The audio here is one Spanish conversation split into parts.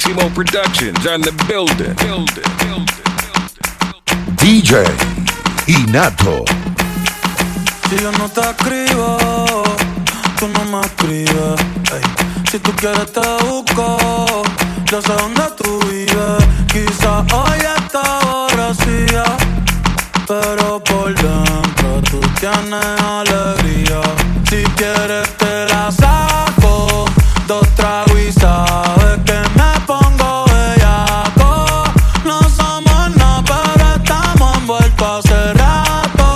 Maximo Productions on the building. DJ Inato. Si yo no te escribo, tú no me escribes. Ey. Si tú quieres te busco, yo sé dónde tú vives. Quizás hoy está aborrecida, pero por dentro tú tienes alegría. Si quieres te la saco, 2 tragos y sabes que me pongo bellaco. No somos nada, pero estamos envueltos hace rato.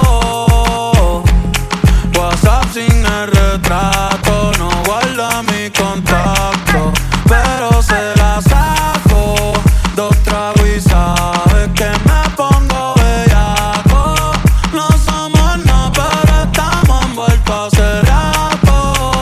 WhatsApp sin el retrato, no guarda mi contacto, pero se la saco, 2 tragos y sabes que me pongo bellaco. No somos nada, pero estamos envueltos hace rato.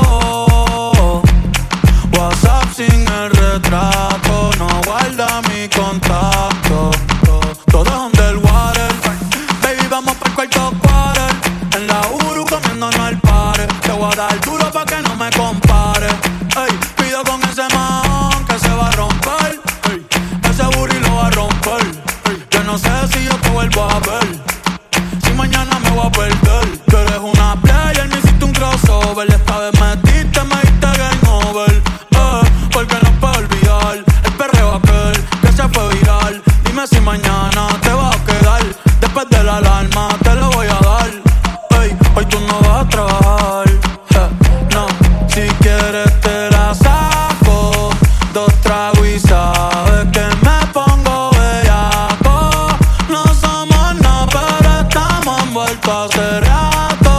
WhatsApp sin el retrato, no guarda mi contacto. Todo es underwater, baby, vamos pa'l cuarto quarter. En la Uru comiéndonos al pare. Te voy a dar duro pa' que no me compare. Ey, pido con ese man que se va a romper. Ey, ese booty lo va a romper. Ey, yo no sé si yo te vuelvo a ver, si mañana me voy a perder. Tú eres una player, me hiciste un crossover. Esta vez me diste game over. Porque no puedo olvidar el perreo aquel que se fue viral. Dime si mañana te vas a quedar. Después de la alarma te lo voy a dar. Ey, hoy tú no vas a trabajar. No, si quieres te la saco, 2 tragos y sabes que me pongo bellaco. No somos nada, pero estamos envueltos hace rato.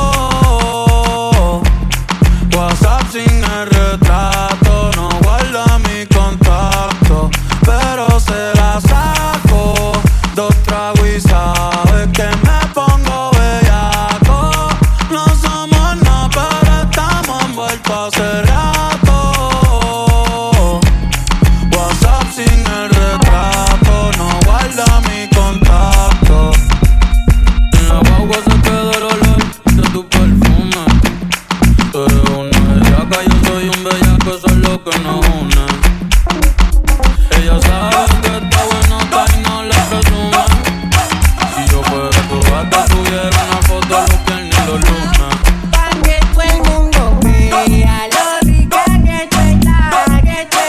WhatsApp sin el retrato, no guarda mi contacto, pero se la saco, 2 tragos y sabes que me pongo bellaco. No somos nada, pero estamos envueltos hace rato. WhatsApp sin el retrato, no guarda mi contacto. En la guagua se queda el olor de tu perfume. Tú eres una bellaca, yo soy un bellaco, eso es lo que nos une. Ella sabe que está buenota y no la presume. Si yo fuera tu gata, tuviera una foto los viernes y los lunes. Pa' que todo el mundo vea lo rica que tú estás, que tú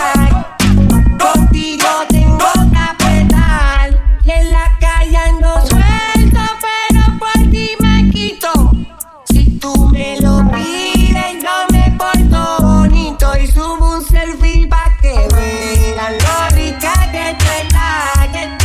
estás. Contigo tengo que apretar. Y en la calle ando suelto, pero por ti me quito. Si tú me lo pides, yo me porto bonito y subo un selfie pa' que vean lo rica que tú estás, que tú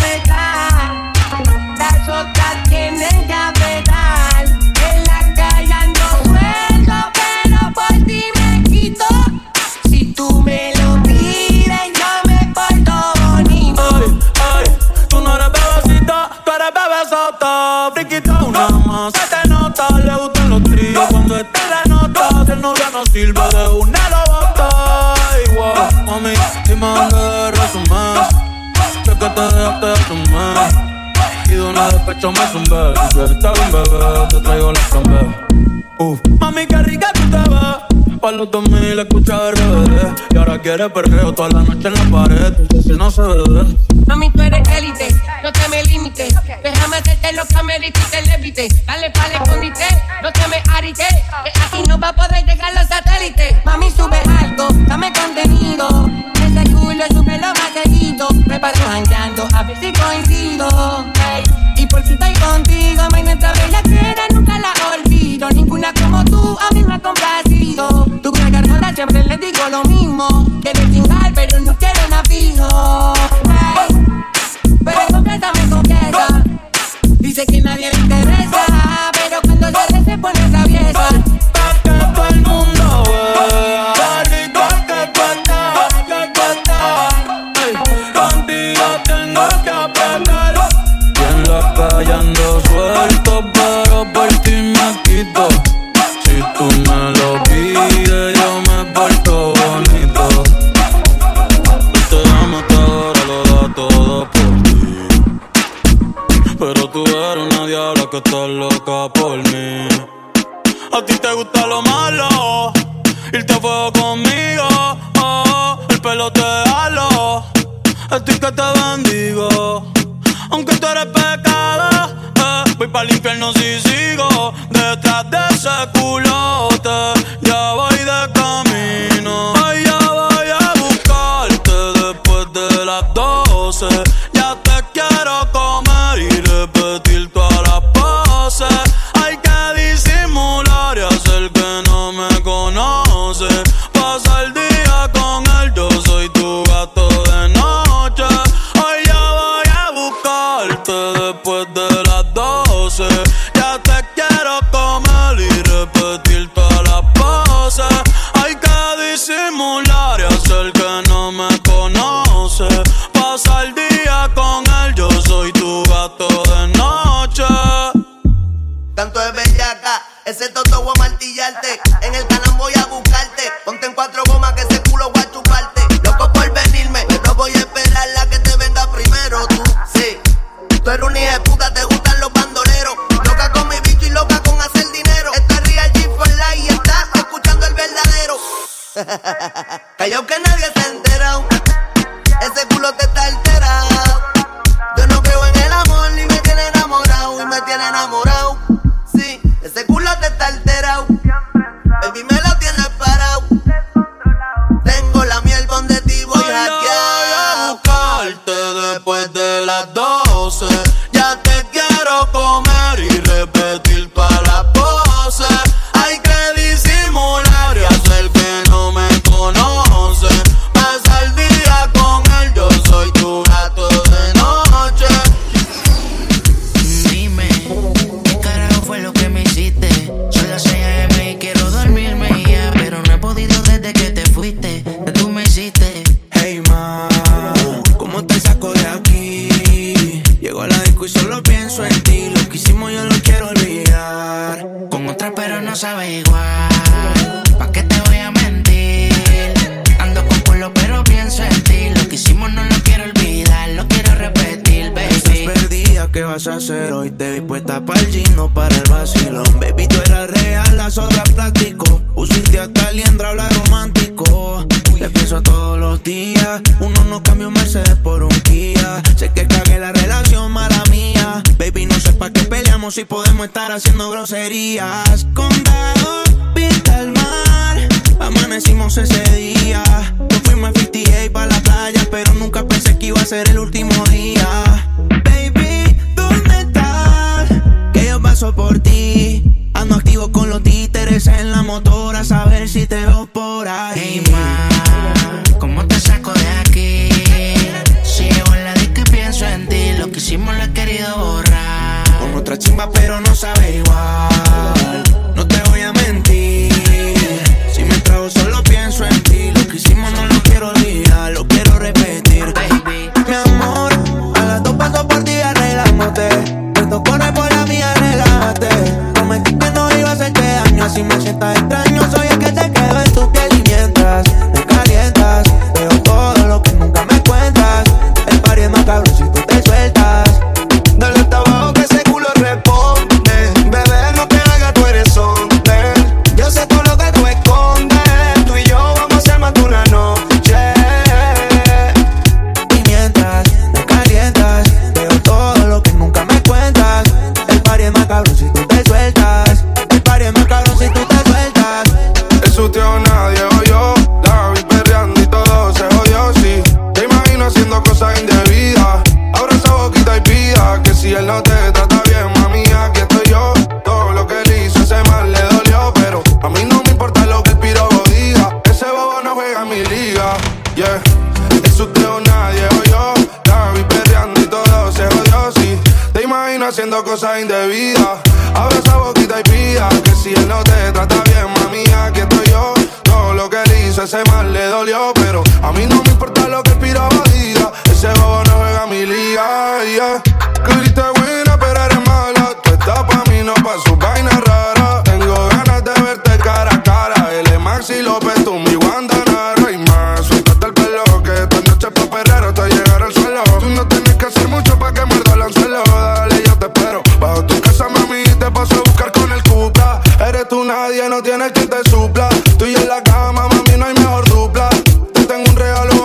estás. Las otras tienen que apretar. En la calle ando suelto, pero por ti me quito. Si tú me lo pides, yo me porto bonito. Ay, ay, tú no eres bebecita, tú eres bebesota. Friquita una más, se te nota, le gustan los tríos. Cuando esté de nota, si el novio no sirve, de una lo bota. Ay, wow, mami, dime dónde resumen. Sé que te dejaste de sumar y de una despecho me zumbé. Si quieres te hago un bebé, te traigo la cambé. Mami, qué rica tú te ves. Pa' los 2000 escucha RBD. Y ahora quieres perreo toda la noche en la pared. Entonces si no se ve. Mami, tú eres élite, no te me limites. Déjame hacerte los camelitos y te levite. Dale pa'l escondite, no te me arites. Que aquí no va a poder llegar los satélites. Mami, sube algo, dame contenido. Ese culo sube lo más seguido. Me paso jangueando, a ver si coincido. Hey, y por si estoy contigo, mi nuestra bella quiera, nunca la olvido. Ninguna como tú a mí me ha complacido. Tu gran garganta siempre le digo lo mismo. Quieres chingar, pero no quiero una fijo. Hey, pero confiesa me confiesa. Dice que nadie le interesa, pero cuando se pone traviesa. Pa' que todo el mundo vea lo rico que tú estás, que tú estás. Ey, contigo tengo que apretar. Y en la calle ando suelto, pero por ti me quito. Si tú me lo pides, yo me porto bonito. Te amo, te adoro, lo da todo por ti. Pero tú eres una diabla que estás loca por mí. A ti te gusta lo malo, irte a fuego conmigo. El pelo te halo, estoy que te bendigo. Aunque tú eres pecado, voy pa'l infierno si sigo detrás de ese culote. Ya voy de camino, ay, ya voy a buscarte después de las 12. Ya te quiero comer y repetir todas las poses. Hay que disimular y hacer que no me conoce. Pasa el día con él, yo soy tu gato de noche. Hoy ya voy a buscarte después de las 12. Ya te quiero comer y repetir todas las poses. Hay que disimular y hacer que no me conoce. Pasa el día con él, yo soy tu gato de noche. Tanto es bellaca, ese toto voy a martillarte. En el canal voy a buscarte. Ponte en 4 gomas que ese culo voy a chuparte. Loco por venirme, no voy a esperar la que te venga primero. Tú, sí, tú eres un hijo de puta, te gustan los bandoleros. Loca con mi bicho y loca con hacer dinero. Esta es Real G for Life y estás escuchando el verdadero. Callao que nadie se ha enterado. Ese culo te está alterado. Yo no creo en el amor ni me tiene enamorado. Y me tiene enamorado. Sí, ese culo te está alterado. Baby me lo tienes parado. Tengo la miel donde ti voy a hackear. A buscarte después de las 12. Ya te quiero comer y repetir todas las poses. Hay que disimular y hacer que no me conoce. Pasa el día con él, yo soy tu gato de noche. Dime, ¿qué carajo fue lo que me hiciste? Son las 6 AM y quiero dormirme ya, pero no he podido desde que te fuiste. ¿Qué tú me hiciste? Hey ma, ¿cómo te saco de aquí? Llego a la disco y solo pienso en ti. Lo que hicimos yo lo quiero olvidar. Con otra pero no sabe igual. ¿Pa' qué te voy a mentir? Ando con culo pero pienso en ti. Lo que hicimos no lo quiero olvidar, lo quiero repetir, baby. Estás perdida, ¿qué vas a hacer hoy? Te vi puesta pa'l gym, no para el vacilón. Baby, tú eras real, las otras plástico. Usiste hasta liendra, habla romántico. Te pienso todos los días. Uno no cambia un Mercedes por un Kia. Sé que cagué la relación, mala mía. Baby, no sé pa' qué peleamos si podemos estar haciendo groserías. Condado, pinta el mar. Amanecimos ese día. Nos fuimos a 58 pa' la playa, pero nunca pensé que iba a ser el último día. Baby, ¿dónde estás? Que yo paso por ti. Ando activo con los títeres en la motora, a saber si te veo por ahí. Hey ma, ¿cómo te saco de aquí? Si llego en la disco y pienso en ti. Lo que hicimos lo he querido borrar. Con otra chimba pero no sabe igual. No te voy a mentir. Si me trago solo pienso en ti. Lo que hicimos no lo quiero olvidar, lo quiero repetir. Baby, Mi amor, a las 2 paso por ti arreglándote. Esto corre por la mía, relájate. Prometí que no iba a hacerte daño. Si me sientas extraño, soy el que te quedo en tu piel. Y mientras te calientas, veo todo lo que nunca me cuentas. El party es más cabrón si tú te sueltas. Dale hasta abajo que ese culo responde. Bebé, no te hagas, tú eres hombre. Yo sé todo lo que tú escondes. Tú y yo vamos a hacer más de una noche. Y mientras te calientas, veo todo lo que nunca me cuentas. El party es más cabrón si tú te sueltas. El party es más cabrón si tú te sueltas. Eso te o nadie o yo. La vi perreando y todo se jodió, sí. Te imagino haciendo cosas indebidas. Abra esa boquita y pida que si él no te trata bien, mami, aquí estoy yo. Todo lo que él hizo ese mal le dolió, pero a mí no me importa lo que el pirobo diga. Ese bobo no juega en mi liga, yeah. Es usted o nadie o yo. La vi perreando y todo se jodió, sí. Te imagino haciendo cosas indebidas. Abra esa boquita y pida que si él no te trata bien, mami, aquí estoy yo. Todo lo que él hizo ese mal le dolió, pero a mí no me importa lo que el pirobo diga. Ese bobo no juega en mi liga, yeah. Clarita buena, pero eres mala. Tú estás pa' mí, no pa' su vaina rara. Tengo ganas de verte cara a cara. Él es Maxi López, tú mi Guantanara. Y más, suéltate el pelo, que esta noche pa' perrero hasta llegar al suelo. Tú no tienes que hacer mucho pa' que muerda el anzuelo. Dale, yo te espero. Bajo tu casa, mami, te paso a buscar con el Cupra. Eres tú nadie, no tienes quien te supla. Tú y en la cama, mami, no hay mejor dupla. Te tengo un regalo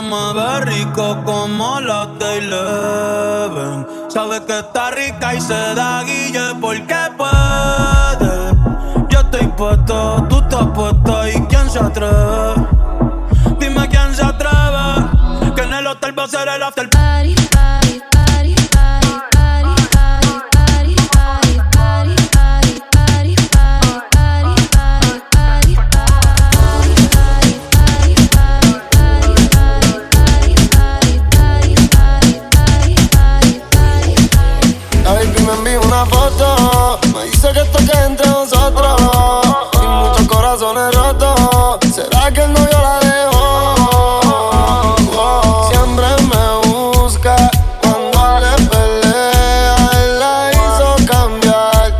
me ve rico como la Eleven. Sabe que está rica y se da guille porque puede. Yo estoy puesto, tú estás puesta y ¿quién se atreve? Dime quién se atreve, que en el hotel va a ser el after party. Foto, me dice que esto queda entre nosotros y muchos corazones rotos. ¿Será que el novio la dejó? Siempre me busca cuando le pelea. Él la hizo cambiar.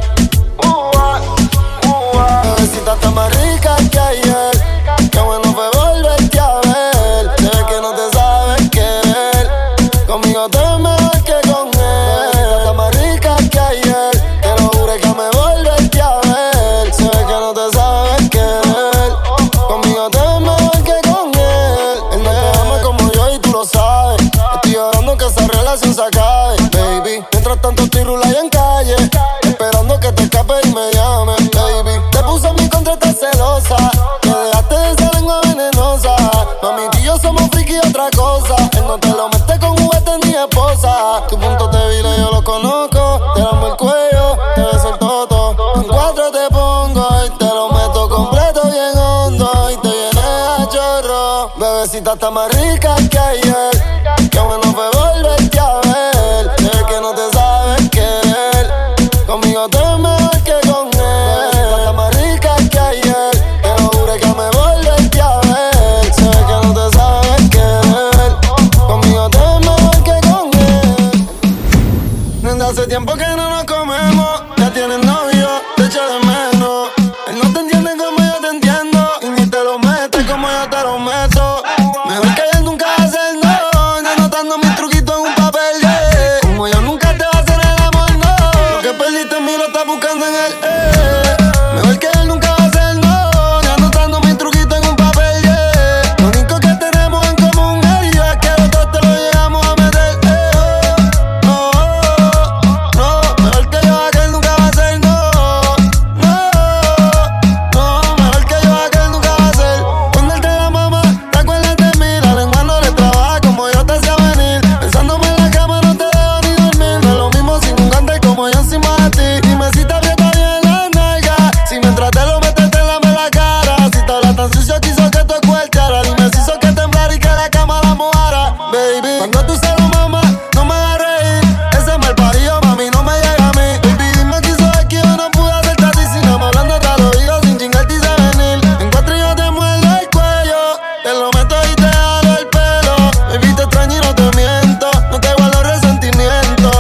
Bebecita está más rica que ayer. Qué bueno fue volverte a ver. Se ve que no te sabes querer. Conmigo te es mejor que con él. Está más rica que ayer. Te lo juro que me volverte a ver. Se ve que no te sabes querer. Conmigo te es mejor que con él. Él no te ama como yo y tú lo sabes. Estoy llorando que esa relación se acabe, baby. Mientras tanto estoy rulando en calle, esperando que te escape y me llame, baby. Te puse en mi contra, estás celosa. Que dejaste de esa lengua venenosa. Mami, tú y yo somos friki y otra cosa. Él no te lo mete con juguete ni esposa. Tu punto débil yo lo conozco. Te damos el cuello, te beso el toto. En 4 te pongo y te lo meto completo bien hondo. Y te vienes a chorro. Bebecita está más rica que ayer. Qué bueno fue volverte a ver. Sé que no te sabes querer. Conmigo te es mejor que con él. Bebecita está más rica que ayer. Te lo juro que me volverte a ver. Sé que no te sabes querer. Conmigo te es mejor que con él. Desde hace tiempo que no nos comemos. Ya tienes novio, te echo de menos. Él no te entiende como yo te entiendo. Y ni te lo metes como yo te lo meto. Mejor que él nunca va a hacer no. Ya anotando mis truquitos en un papel, yeah. Como yo nunca te va a hacer el amor, no. Lo que perdiste en mí lo estás buscando en él, Mejor que él nunca va a hacer no. Ya anotando mis truquitos en un papel, yeah. Lo único que tenemos en común él y yo es que los dos te lo llegamos a meter, No, no, mejor que yo a que él nunca va a hacer no. No, mejor que yo a que él nunca va a hacer. Cuando él te da mamá, te acuerdas de mí. La lengua no le trabaja como yo te hacía venir. Pensándome en la cama no te dejo ni dormir. No es lo mismo sin un gante como yo encima de ti. Dime si te aprieta bien la nalga. Si mientras te lo metes te lame la cara. Si te hablas tan sucio quiso que tu escuelchara. Dime si hizo que temblar y que la cama la mojara, baby. Cuando tú se lo mamas, no me hagas reír. Ese mal parido, mami, no me llega a mí. Baby, dime que hizo es que yo no pude hacerte así. Si no me hablando te lo digo sin chingarte y sé venir. En 4 yo te muerdo el cuello. Te lo meto y te jalo el pelo. Baby, te extraño y no te miento. No te guardo resentimiento.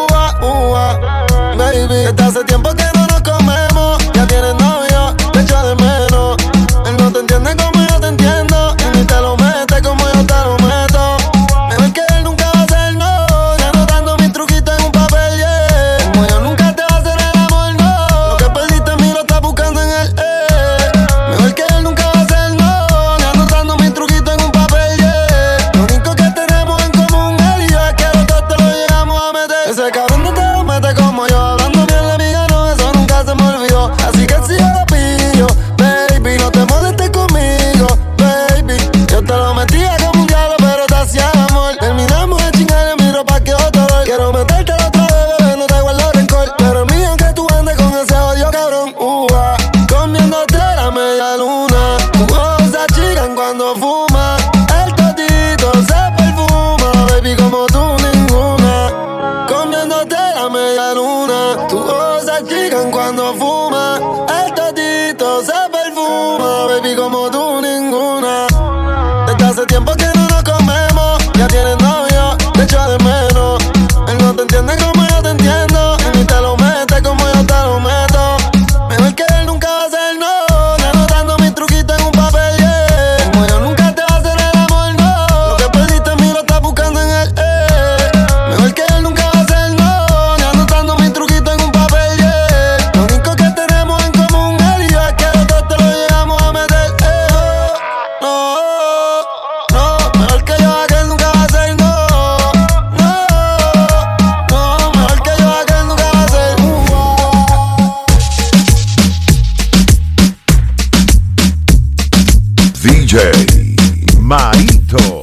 Baby, desde hace tiempo que no nos comemos. Ya tienes novio, te echo de menos. Él no te entiende como yo te entiendo. Y ni te lo mete como yo te lo meto. Mejor que él nunca va a hacer no. Ya anotando mis truquitos en un papel, yeah. Como yo nunca te va a hacer el amor, no. Lo que perdiste en mí lo estás buscando en él, Mejor que él nunca va a hacer no. Ya anotando mis truquitos en un papel, yeah. Lo único que tenemos en común él y yo es que los dos te lo llegamos a meter. Ese cabrón no te lo mete como yo. Hablando bien de mi gano, eso nunca se me olvidó. Así que si yo lo pillo, baby, no te molestes conmigo, baby. Yo te lo metía como un diablo, pero te hacía amor. Terminamos de chingar en mi ropa que otro dolor. Quiero meterte la otra vez, bebé, no te guardo rencor. Pero mío que tú andes con ese odio cabrón, comiéndote la media luna. Tus ojos se achican cuando fumas. El todito se perfuma, baby, como tú ninguna. Comiéndote la media luna. Tus ojos se achican cuando fumas. El todito se perfuma, baby, como tú ninguna. Desde hace tiempo que no nos comemos. Ya tienes novio, te echo de menos. Él no te entiende como yo te entiendo. Y ni te lo mete como yo te lo meto. Mejor que él nunca va a hacer no. Ya anotando mis truquitos en un papel, yeah. Como yo nunca te va a hacer el amor, no. Lo que perdiste en mí lo estás buscando en él, Mejor que él nunca va a hacer no. Ya anotando mis truquitos en un papel, yeah. Lo único que tenemos en común él y yo es que los dos te lo llegamos a meter, No, no, DJ Marito.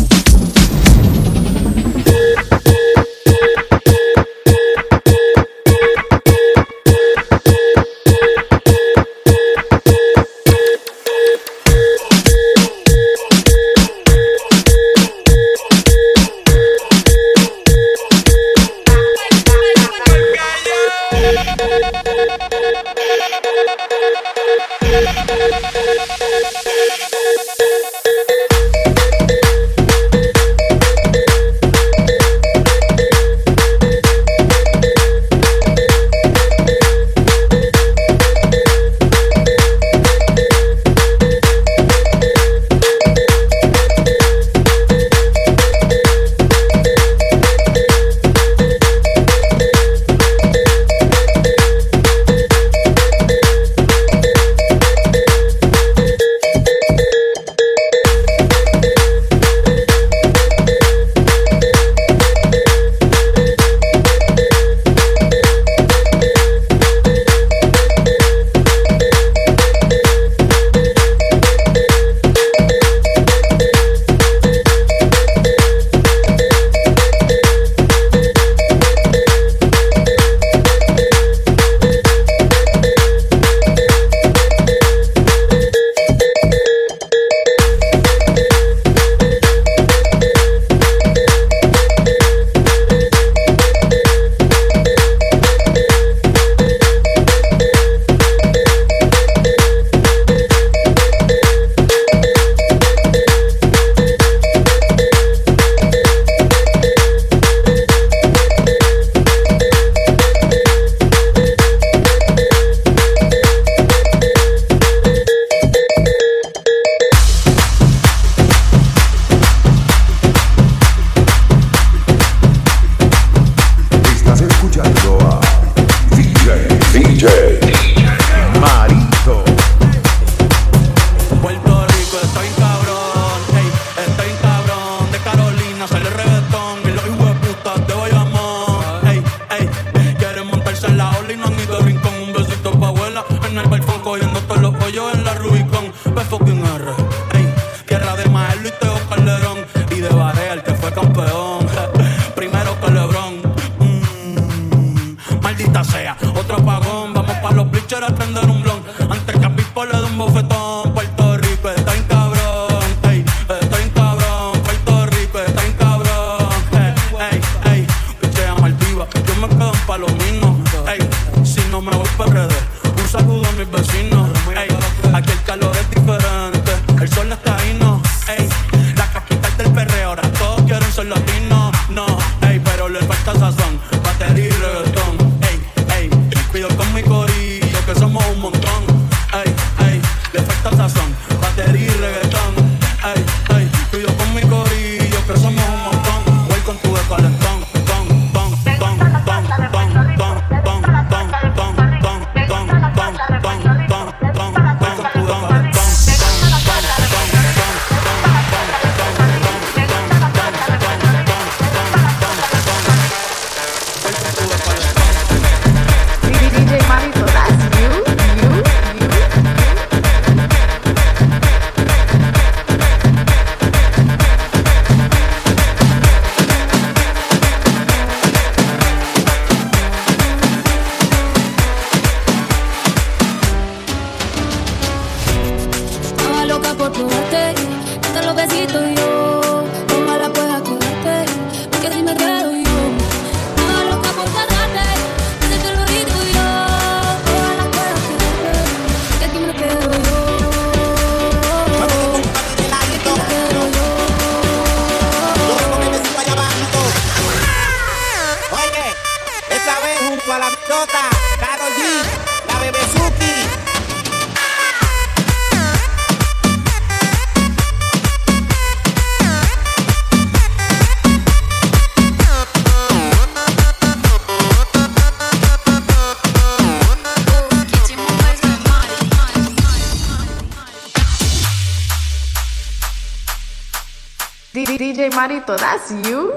DJ Marito, that's you.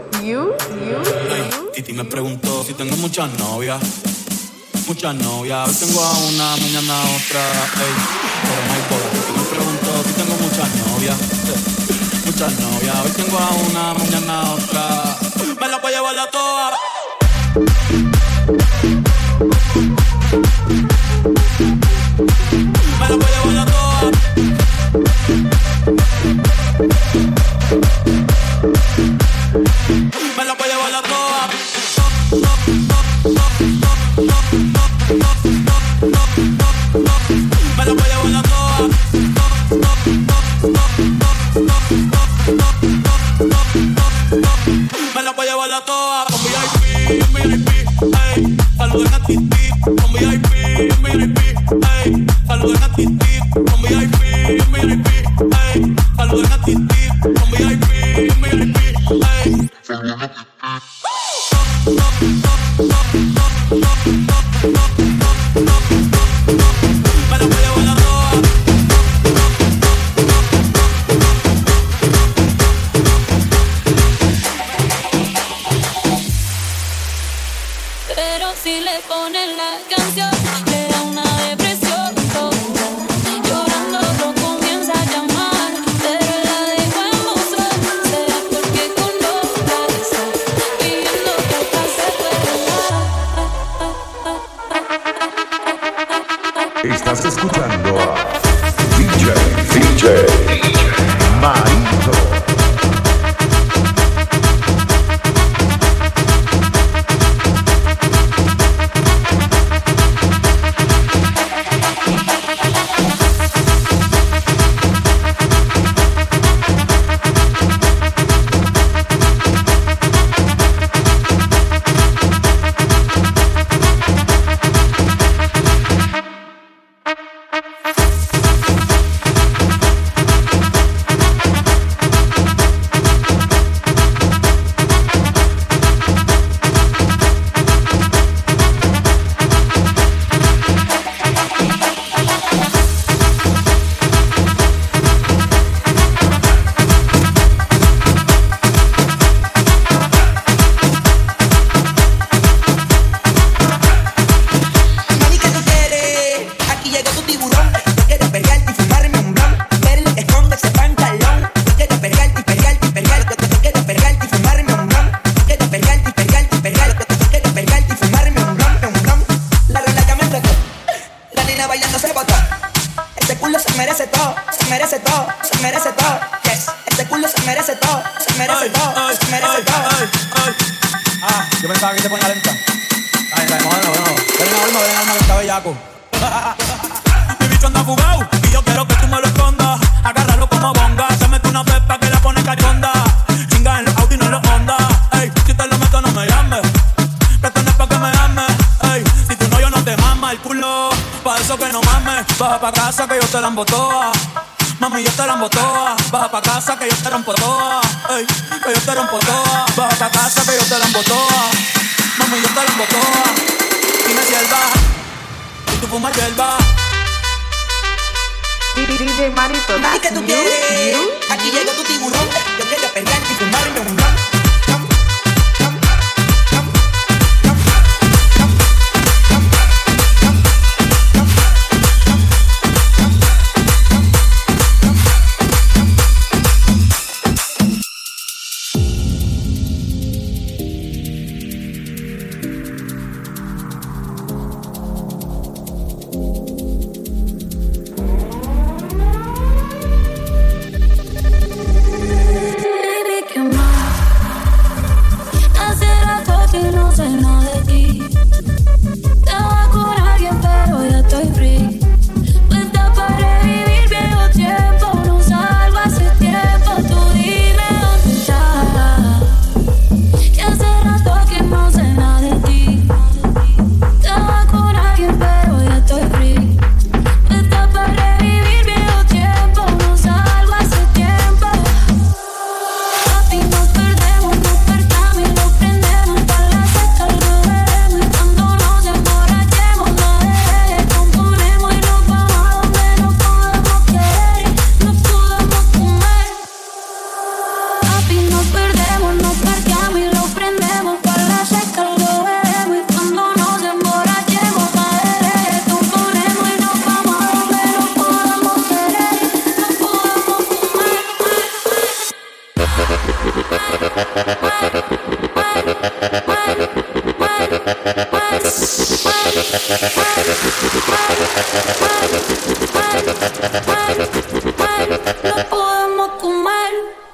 Hey, Titi me preguntó si tengo muchas novias. Muchas novias, hoy tengo a una, mañana a otra. Ey, pero no hay boda. Titi me preguntó si tengo muchas novias. muchas novias. Hoy tengo a una, mañana a otra. Me la voy a llevar a todas. Me la voy a llevar a todas. Me la voy a llevar a todas. Me la voy a llevar a todas. Me la voy a llevar a todas. Con VIP, ey. Saluden a Titi. Con VIP, ey. Saluden a Titi. Con VIP, ey. Saluden a Titi. Con VIP, ey. Saluden a Titi. Pero si le ponen la canción, le da una depresión. Llorando lo comienza a llamar, pero la dejo en mostrar. Será porque con otra está pidiendo que hasta se pueda. Estás escuchando a DJ Marito. Yo pensaba que se ponía lenta. Ay, no. Ven alma que está bellaco. Mi bicho anda fugado y yo quiero que tú me lo escondas. Agárralo como bonga. Se mete una pepa que la pone cachonda. Chinga en los Audi, no en los Honda. Ey, si te lo meto no me llames. Que esto no es pa' que me ames. Ey, si tú no yo no te mama el culo. Pa' eso que no mames. Baja pa' casa que yo te la embotoa. Mami, yo te rompo toda. Baja pa' casa que yo te rompo toda. Ey, que yo te rompo toda. Baja pa' casa que yo te rompo toda. Mami, yo te rompo toda. Dime si él baja y tú fumas hierba. DJ Marito, ¿y qué tú quieres? Aquí llegó tu tiburón. Yo quiero pelear y fumarme un ron. podemos comer.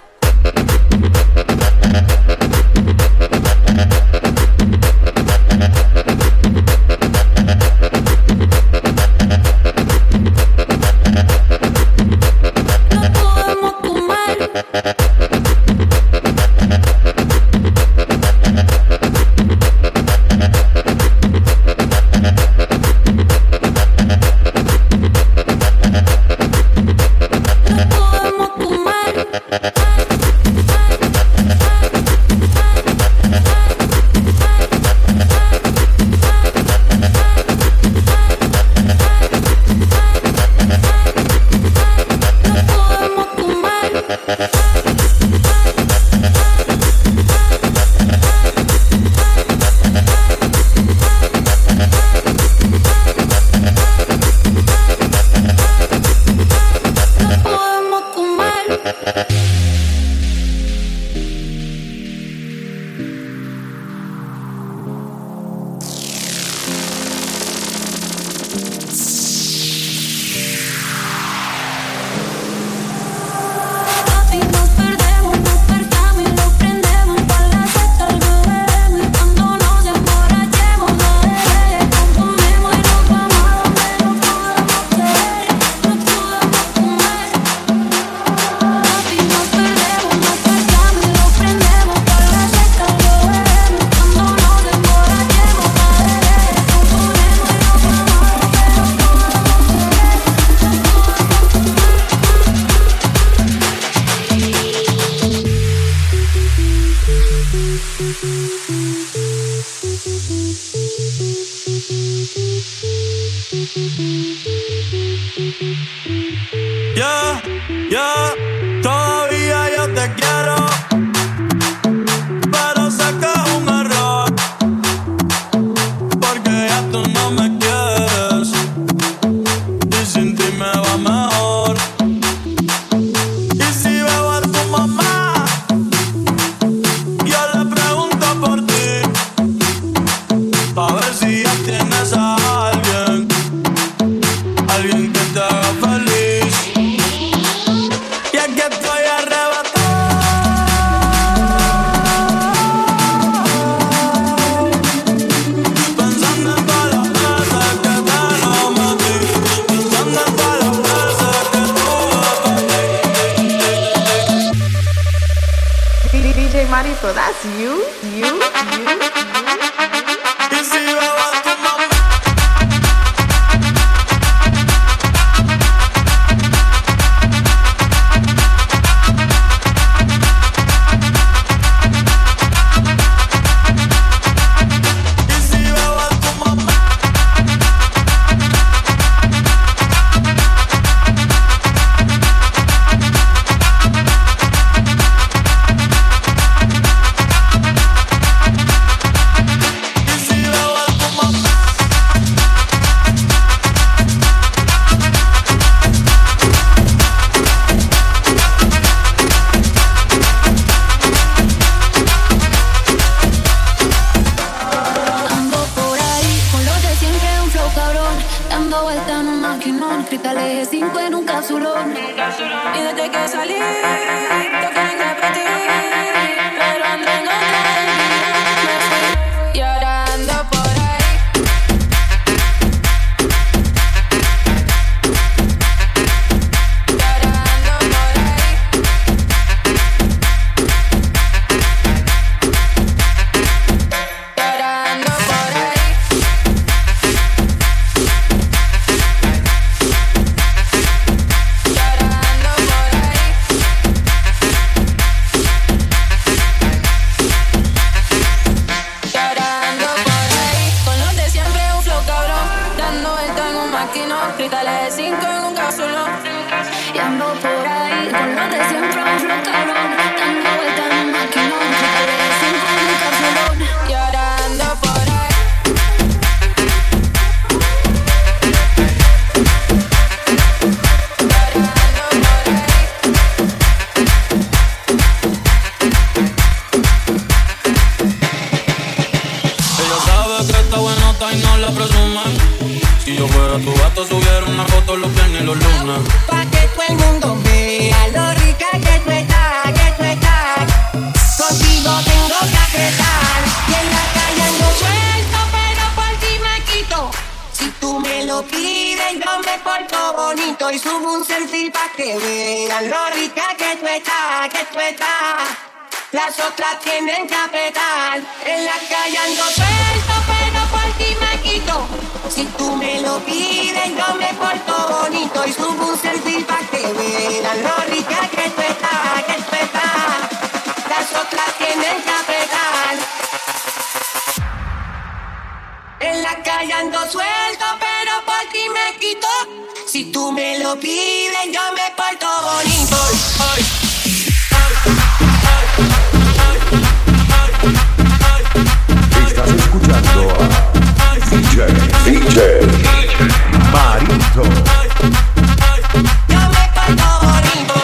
Todavía yo te quiero, pero sé que es un error, porque ya tú no me quieres y sin ti me va mejor. Y si veo a tu mamá, yo le pregunto por ti, pa' ver si ya tienes a alguien que te haga feliz. Y es que estoy arrebatado, pensando en todas las veces que te lo metí, pensando en todas las veces que tuve. DJ Marito, that's you. Y si veo a tu mamá, cristales 5 en un capsulón. Y desde que salí, te quieren repetir, pero ando en otra y ahora ando por ahí. Pa' que todo el mundo vea lo rica que tú estás, que tú estás. Contigo tengo que apretar. Y en la calle ando suelto, pero por ti me quito. Si tú me lo pides, yo me porto bonito y subo un selfie pa' que vean lo rica que tú estás, que tú estás. Las otras tienen que apretar. En la calle ando suelto, pero por ti me quito. Si tú me lo pides, yo me porto bonito y subo un selfie pa' que vean lo rica que tú estás, que tú estás. Las otras tienen que apretar. En la calle ando suelto, pero por ti me quito. Si tú me lo pides, yo me porto bonito. Estás escuchando a DJ Marito. Yo me porto bonito.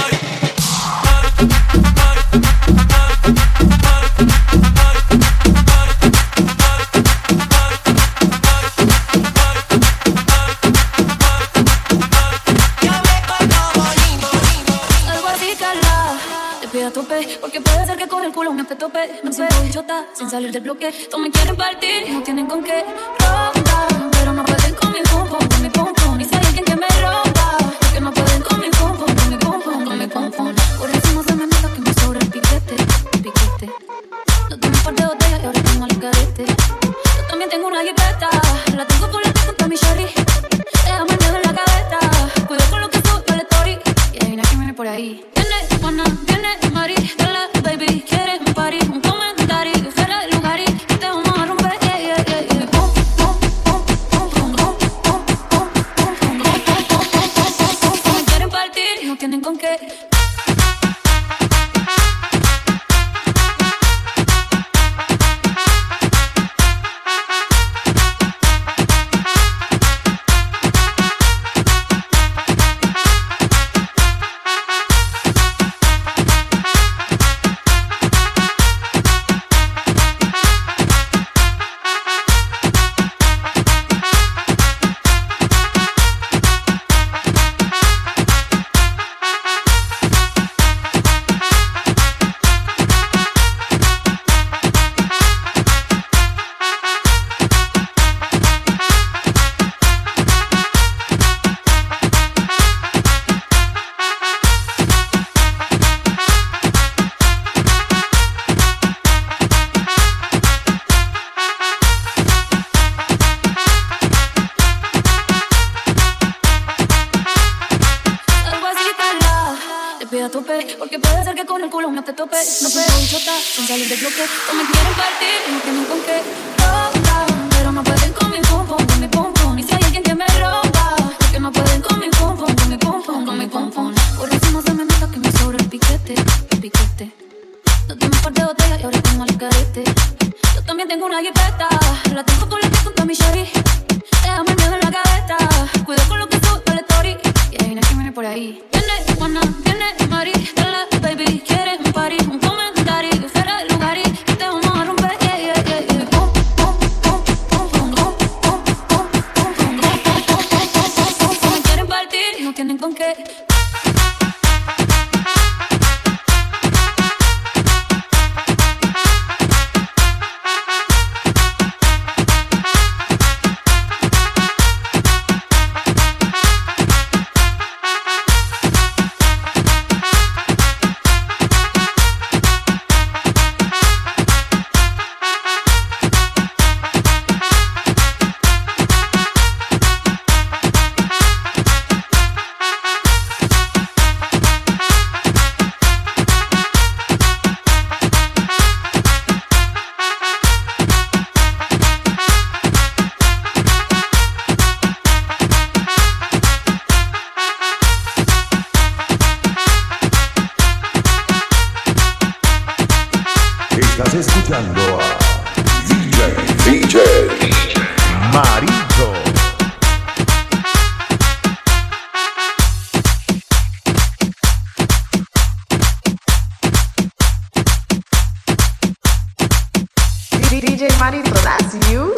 Porque puede ser que con el culo me tope. Me siento bichota sin salir del bloque. Todos me quieren partir y no tienen con qué roncar, pero no pueden con mi pum pum, con mi pum pum. Y si hay alguien que me rompa, porque no pueden con mi pum pum, con mi pum pum, con mi pum pum. Por encima se me nota que me sobra el piquete, piquete. No tengo un par de botellas y ahora tengo al carete. Yo también tengo una jipeta, la tengo por la que junto a mi shorty. Déjame el miedo en la cabeza, cuido con lo que subo al story. Y hay una que viene por ahí. Viene Mari, dale, baby, quiere un party, un comentario, fuera del lugar y te vamos a romper, yeah, yeah, yeah, yeah. Pum, pum, pum, pum, pum, pum, pum, pum, pum, pum. Me quieren partir y no tienen con qué. Porque puede ser que con el culo no te tope. No puedo bichota sin salir del bloque. Todos me quieren partir y no tienen con qué roncar, pero no pueden con mi pum pum, con mi pum pum. Y si hay alguien que me rompa, porque no pueden con mi pum pum, con mi pum pum, con mi pum pum. Por encima se me nota que me sobra el piquete, piquete. No tengo un par de botellas y ahora tengo al carete. Yo también tengo una jipeta, la tengo por la que junto a mi shorty. Déjame el miedo en la cabeza, cuido con lo que subo al story. Y hay una que viene por ahí. Viene Mari, dale, baby, quiere un party, un comentario, fuera del lugar y te vamos a romper, yeah, yeah, yeah, yeah. Pum, pum, pum, pum, pum, pum, pum, pum, pum, pum. Me quieren partir y no tienen con qué. Estás escuchando a DJ Marito. DJ Marito, that's you.